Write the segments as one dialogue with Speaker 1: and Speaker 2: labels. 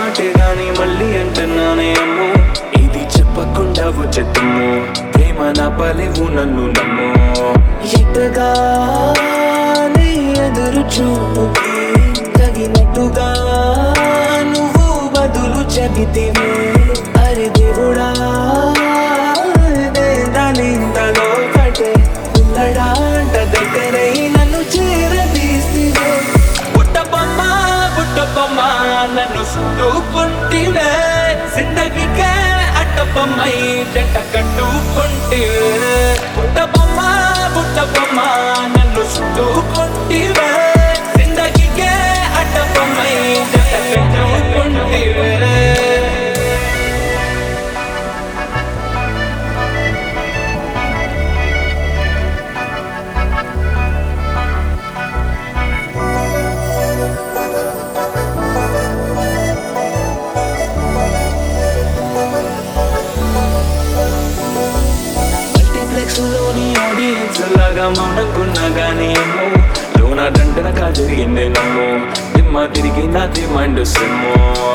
Speaker 1: మాటే గాని మళ్ళీ అంటున్నానే అమ్మో ఇది చెప్పకుండా వచ్చేద్దాము ప్రేమ నా పలివు నన్ను నమ్ము ఎట్టగానే ఎదురు చూపుకి తగినట్టుగా నువ్వు బదులు చెబితివే అరే దేవుడా దానింతలో కటే ఉన్నడాంట దగ్గరై నన్ను చేరదీసివే పుట్టబొమ్మ పుట్టబొమ్మ నన్ను చుట్టుకుంటివే జిందగీకే అట్టబొమ్మై జంట కట్టుకుంటివే పుట్టబొమ్మ పుట్టబొమ్మ నన్ను చుట్టుకుంటివే జిందగీకే అట్టబొమ్మై జంట కట్టుకుంటివే లోని ఆడియన్స్ లాగా మౌనకున్నా గానీ ఏమో లోన దండనగా జరిగిందే నమ్ము దిమ్మ తిరిగి నాది మైండ్ సిమ్ము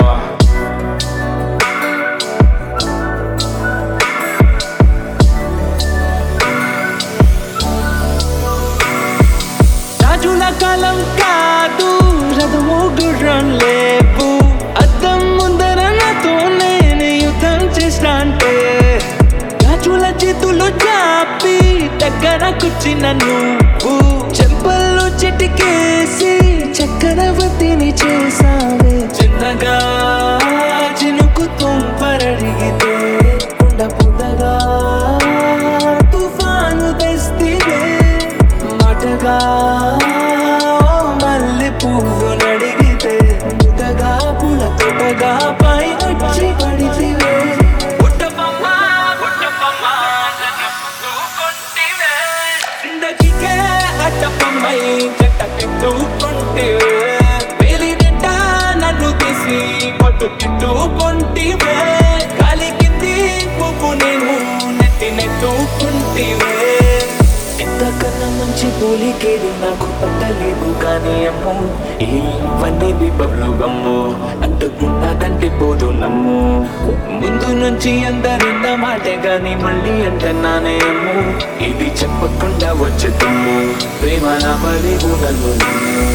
Speaker 1: రాజుల కాలం కాదు రథము గుర్రం లేవు అద్దం ముందర నాతో నేను యుద్ధం చేస్తాంటే రాజుల చేతులు చాపి దగ్గర కూర్చిన నువ్వు చెంపల్లో చిటికేసి చక్రవర్తిని చేసావే చిన్నగా చినుకు తుంపరడిగితే ఉండ పుట్టగా తుఫాను తెస్తివే మాటగా మల్లె పువ్వు నడిగితే ముద్దగా పుల తోటగా పై వచ్చి పడితివే అట్టపమ్మై జట్ట తిట్టుకుంటివే వేలి నిండా నన్ను తీసి పట్టు తిట్టుకుంటివే కాలి కింది పువ్వు నేను నెత్తి నెట్టుకుంటివే ఇంతకన్నా మంచి పోలికేది నాకు పట్టలేదు కానీ అమ్మో ఇవన్నీ బబ్లు గమ్ము అంటుకున్నదంటే పోదు నమ్ము ముందు నుంచి అందరిన్న మాటే గాని మళ్ళీ అంటున్నానే అమ్ము ఇది చెప్పకుండా వచ్చేద్దాము ప్రేమ నా పలివు నన్ను